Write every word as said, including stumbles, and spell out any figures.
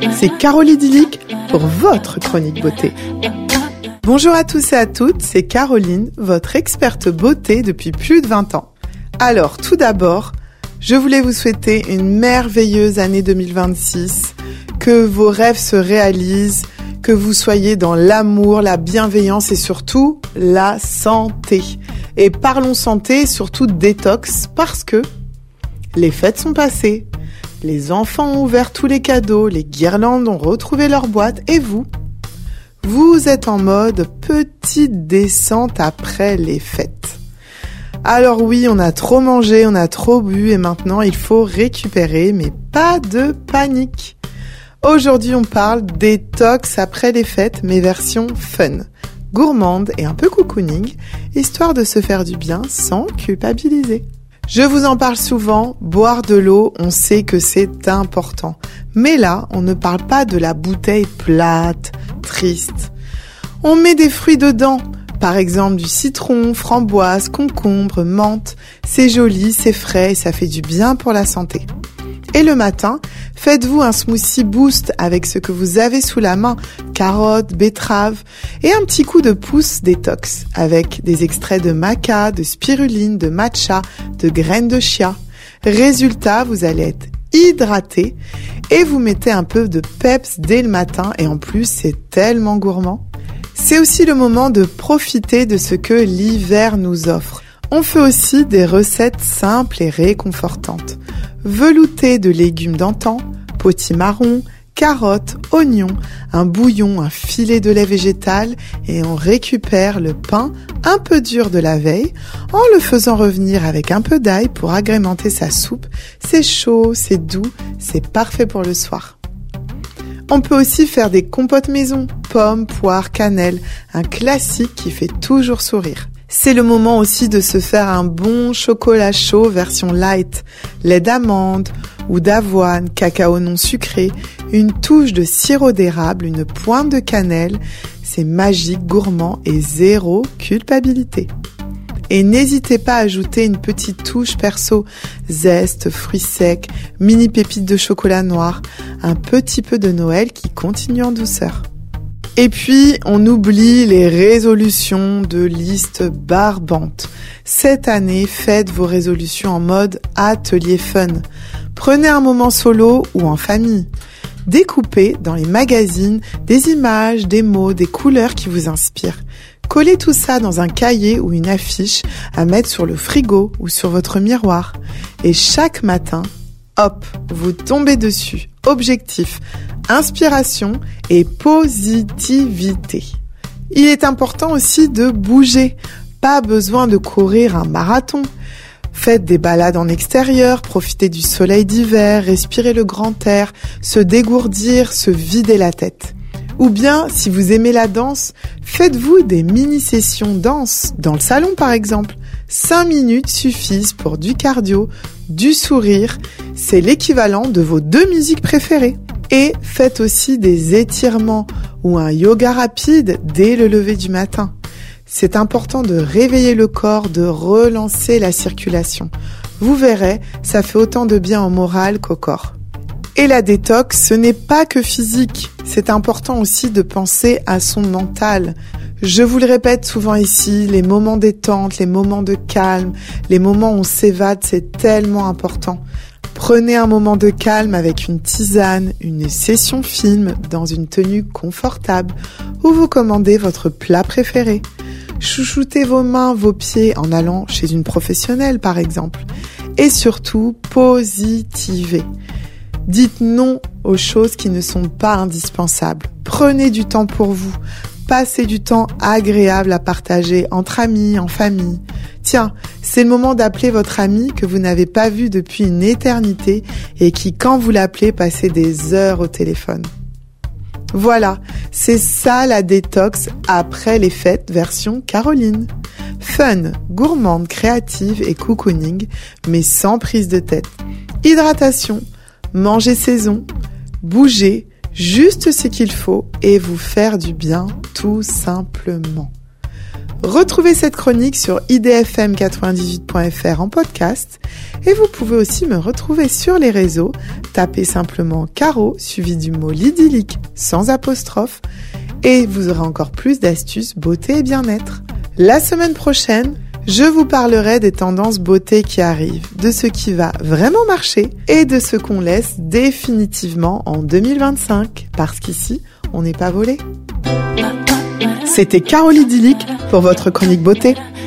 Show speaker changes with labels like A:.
A: c'est Caroline Idyllique pour votre chronique beauté. Bonjour à tous et à toutes, c'est Caroline, votre experte beauté depuis plus de vingt ans. Alors, tout d'abord, je voulais vous souhaiter une merveilleuse année deux mille vingt-six, que vos rêves se réalisent, que vous soyez dans l'amour, la bienveillance et surtout la santé. Et parlons santé, surtout détox, parce que les fêtes sont passées, les enfants ont ouvert tous les cadeaux, les guirlandes ont retrouvé leur boîte et vous, vous êtes en mode petite descente après les fêtes. Alors oui, on a trop mangé, on a trop bu et maintenant il faut récupérer, mais pas de panique. Aujourd'hui, on parle détox après les fêtes, mais version fun, gourmande et un peu cocooning, histoire de se faire du bien sans culpabiliser. Je vous en parle souvent, boire de l'eau, on sait que c'est important. Mais là, on ne parle pas de la bouteille plate, triste. On met des fruits dedans, par exemple du citron, framboise, concombre, menthe. C'est joli, c'est frais et ça fait du bien pour la santé. Et le matin, faites-vous un smoothie boost avec ce que vous avez sous la main, carottes, betteraves, et un petit coup de pouce détox avec des extraits de maca, de spiruline, de matcha, de graines de chia. Résultat, vous allez être hydraté et vous mettez un peu de peps dès le matin et en plus, c'est tellement gourmand. C'est aussi le moment de profiter de ce que l'hiver nous offre. On fait aussi des recettes simples et réconfortantes. Velouté de légumes d'antan, potimarron, carottes, oignons, un bouillon, un filet de lait végétal et on récupère le pain un peu dur de la veille en le faisant revenir avec un peu d'ail pour agrémenter sa soupe. C'est chaud, c'est doux, c'est parfait pour le soir. On peut aussi faire des compotes maison, pommes, poires, cannelle, un classique qui fait toujours sourire. C'est le moment aussi de se faire un bon chocolat chaud version light, lait d'amande ou d'avoine, cacao non sucré, une touche de sirop d'érable, une pointe de cannelle. C'est magique, gourmand et zéro culpabilité. Et n'hésitez pas à ajouter une petite touche perso, zeste, fruits secs, mini pépites de chocolat noir, un petit peu de Noël qui continue en douceur. Et puis, on oublie les résolutions de liste barbante. Cette année, faites vos résolutions en mode atelier fun. Prenez un moment solo ou en famille. Découpez dans les magazines des images, des mots, des couleurs qui vous inspirent. Collez tout ça dans un cahier ou une affiche à mettre sur le frigo ou sur votre miroir. Et chaque matin, hop, vous tombez dessus. Objectif, inspiration et positivité. Il est important aussi de bouger. Pas besoin de courir un marathon. Faites des balades en extérieur, profitez du soleil d'hiver, respirez le grand air, se dégourdir, se vider la tête. Ou bien, si vous aimez la danse, faites-vous des mini-sessions danse, dans le salon par exemple. Cinq minutes suffisent pour du cardio, du sourire, c'est l'équivalent de vos deux musiques préférées. Et faites aussi des étirements ou un yoga rapide dès le lever du matin. C'est important de réveiller le corps, de relancer la circulation. Vous verrez, ça fait autant de bien au moral qu'au corps. Et la détox, ce n'est pas que physique. C'est important aussi de penser à son mental. Je vous le répète souvent ici, les moments détente, les moments de calme, les moments où on s'évade, c'est tellement important. Prenez un moment de calme avec une tisane, une session film dans une tenue confortable ou vous commandez votre plat préféré. Chouchoutez vos mains, vos pieds en allant chez une professionnelle par exemple. Et surtout, positivez. Dites non aux choses qui ne sont pas indispensables. Prenez du temps pour vous. Passez du temps agréable à partager entre amis, en famille. Tiens, c'est le moment d'appeler votre ami que vous n'avez pas vu depuis une éternité et qui, quand vous l'appelez, passez des heures au téléphone. Voilà, c'est ça la détox après les fêtes version Caroline. Fun, gourmande, créative et cocooning, mais sans prise de tête. Hydratation, manger saison, bouger, juste ce qu'il faut et vous faire du bien tout simplement. Retrouvez cette chronique sur i d f m quatre-vingt-dix-huit point f r en podcast et vous pouvez aussi me retrouver sur les réseaux. Tapez simplement Caro suivi du mot l'idyllique sans apostrophe et vous aurez encore plus d'astuces beauté et bien-être. La semaine prochaine, je vous parlerai des tendances beauté qui arrivent, de ce qui va vraiment marcher et de ce qu'on laisse définitivement en deux mille vingt-cinq parce qu'ici, on n'est pas volé. C'était Caro l'idyllique pour votre chronique beauté.